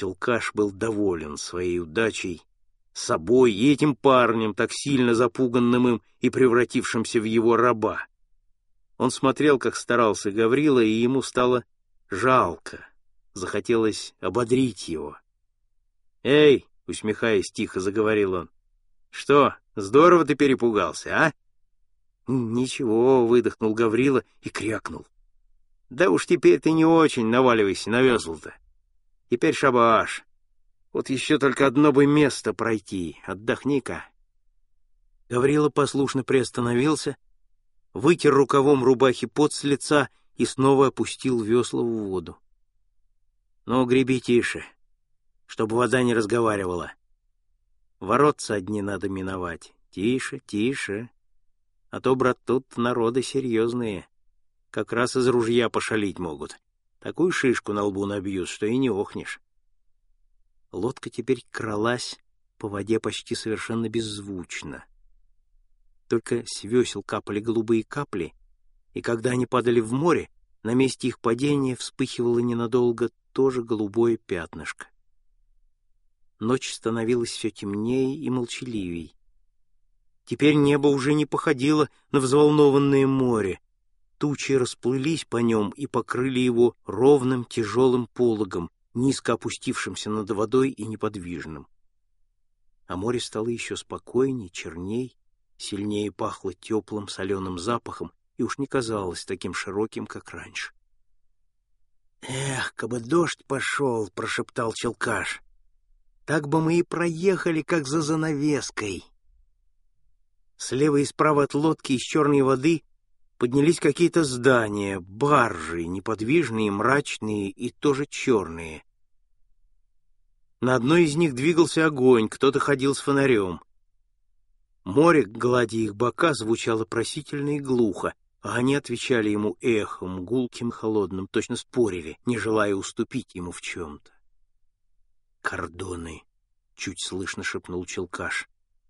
Челкаш был доволен своей удачей, собой и этим парнем, так сильно запуганным им и превратившимся в его раба. Он смотрел, как старался Гаврила, и ему стало жалко. Захотелось ободрить его. «Эй!» — усмехаясь, тихо заговорил он. «Что, здорово ты перепугался, а?» «Ничего», — выдохнул Гаврила и крякнул. «Да уж теперь ты не очень наваливайся на весла-то. Теперь шабаш. Вот еще только одно бы место пройти. Отдохни-ка». Гаврила послушно приостановился, вытер рукавом рубахи пот с лица и снова опустил весла в воду. «Ну, греби тише, чтобы вода не разговаривала. Воротца одни надо миновать. Тише, тише. А то, брат, тут народы серьезные. Как раз из ружья пошалить могут. Такую шишку на лбу набьют, что и не охнешь». Лодка теперь кралась по воде почти совершенно беззвучно. Только с весел капали голубые капли, и когда они падали в море, на месте их падения вспыхивало ненадолго тоже голубое пятнышко. Ночь становилась все темнее и молчаливей. Теперь небо уже не походило на взволнованное море. Тучи расплылись по нем и покрыли его ровным тяжелым пологом, низко опустившимся над водой и неподвижным. А море стало еще спокойней, черней, сильнее пахло теплым соленым запахом и уж не казалось таким широким, как раньше. «Эх, кабы дождь пошел!» — прошептал Челкаш. «Так бы мы и проехали, как за занавеской». Слева и справа от лодки из черной воды поднялись какие-то здания, баржи, неподвижные, мрачные и тоже черные. На одной из них двигался огонь, кто-то ходил с фонарем. Море, гладя их бока, звучало просительно и глухо, а они отвечали ему эхом, гулким, холодным, точно спорили, не желая уступить ему в чем-то. «Кордоны!» — чуть слышно шепнул Челкаш.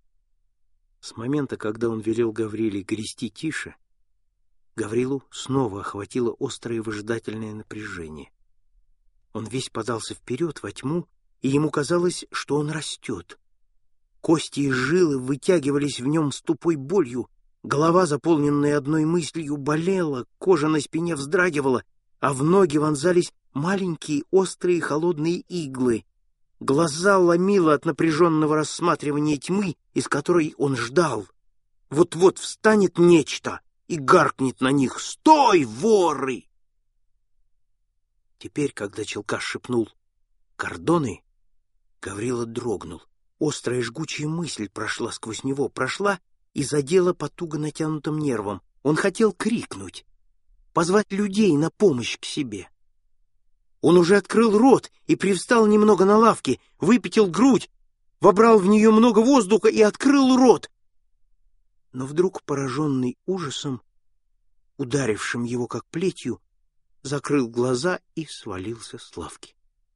С момента, когда он велел Гавриле грести тише, Гаврилу снова охватило острое выжидательное напряжение. Он весь подался вперед во тьму, и ему казалось, что он растет. Кости и жилы вытягивались в нем с тупой болью, голова, заполненная одной мыслью, болела, кожа на спине вздрагивала, а в ноги вонзались маленькие острые холодные иглы. Глаза ломило от напряженного рассматривания тьмы, из которой он ждал. Вот-вот встанет нечто и гаркнет на них: «Стой, воры!» Теперь, когда Челкаш шепнул «Кордоны», Гаврила дрогнул. Острая жгучая мысль прошла сквозь него, прошла и задела по туго натянутым нервам. Он хотел крикнуть, позвать людей на помощь к себе. Он уже открыл рот и привстал немного на лавке, выпятил грудь, вобрал в нее много воздуха и открыл рот. Но вдруг, пораженный ужасом, ударившим его как плетью, закрыл глаза и свалился с лавки.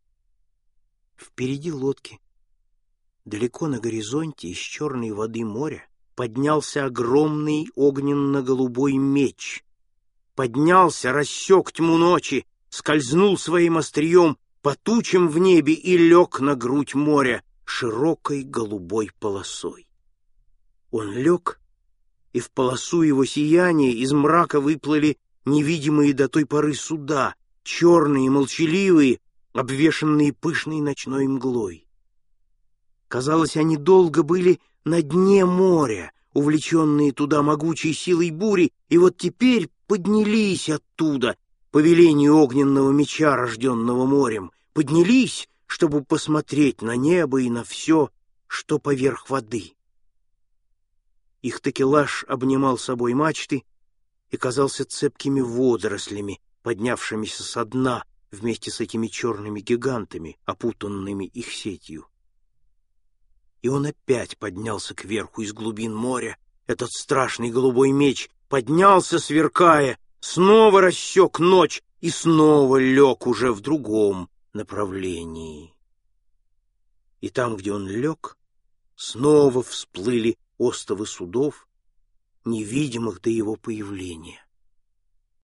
Впереди лодки, далеко на горизонте из черной воды моря, поднялся огромный огненно-голубой меч. Поднялся, рассек тьму ночи, скользнул своим острием по тучам в небе и лег на грудь моря широкой голубой полосой. Он лег, и в полосу его сияния из мрака выплыли невидимые до той поры суда, черные, молчаливые, обвешанные пышной ночной мглой. Казалось, они долго были на дне моря, увлеченные туда могучей силой бури, и вот теперь поднялись оттуда, по велению огненного меча, рожденного морем, поднялись, чтобы посмотреть на небо и на все, что поверх воды. Их такелаж обнимал собой мачты и казался цепкими водорослями, поднявшимися со дна вместе с этими черными гигантами, опутанными их сетью. И он опять поднялся кверху из глубин моря, этот страшный голубой меч поднялся, сверкая, снова рассек ночь и снова лег уже в другом направлении. И там, где он лег, снова всплыли остовы судов, невидимых до его появления.